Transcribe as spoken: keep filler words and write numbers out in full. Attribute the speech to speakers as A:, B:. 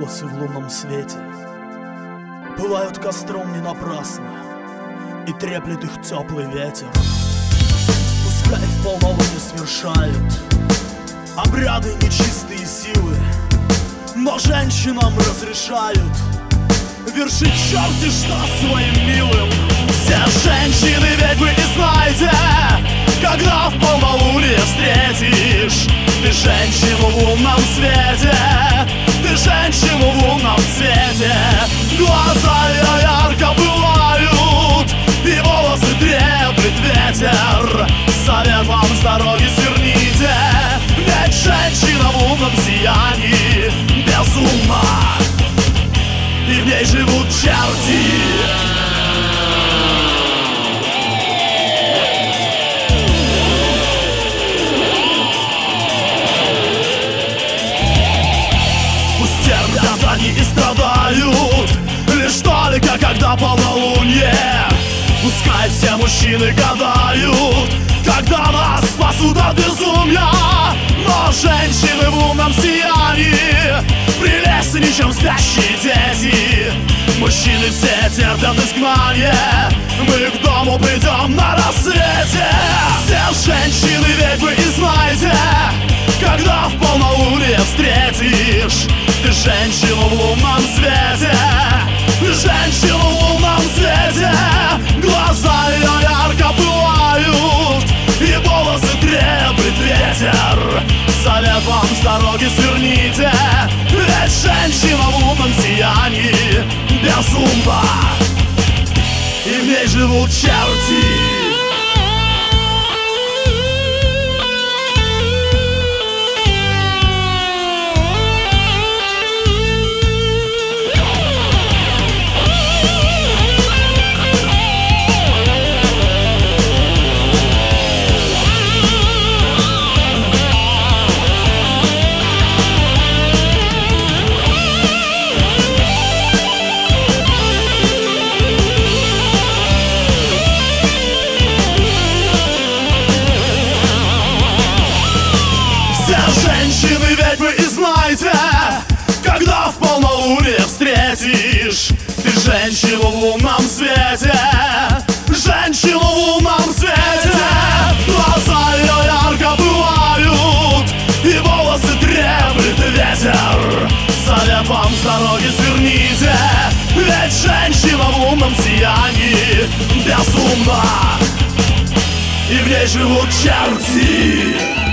A: волосы в лунном свете пылают костром не напрасно, и треплет их теплый ветер. Пускай в полнолуние свершают обряды нечистые силы, но женщинам разрешают вершить черти что своим милым. Все женщины ведь вы не знаете, когда в полнолуние встретишь ты женщину в лунном свете, ты женщину в лунном свете. Глаза ее ярко пылают, и волосы треплет ветер. Совет вам с дороги сверните, ведь женщина в лунном сиянии безумна, и в ней живут черти. Они и страдают лишь только когда полнолуние. Пускай все мужчины гадают, когда нас спасут от безумия, но женщины в лунном сиянии прелестнее, чем спящие дети. Мужчины все терпят изгнание, мы к дому придем на рассвете. Все женщины ведь вы и знаете, когда в полнолуние встретишь ты женщину в лунном свете, женщину в лунном свете. Глаза ее ярко пылают, и волосы треплет ветер. Совет вам с дороги сверните, ведь женщина в лунном сиянии безумна, и в ней живут черти. Женщины ведь вы и знаете, когда в полнолуние встретишь ты женщину в лунном свете, женщину в лунном свете. Глаза ее ярко пылают, и волосы треплет ветер. Совет вам с дороги сверните, ведь женщина в лунном сиянии безумна, и в ней живут черти.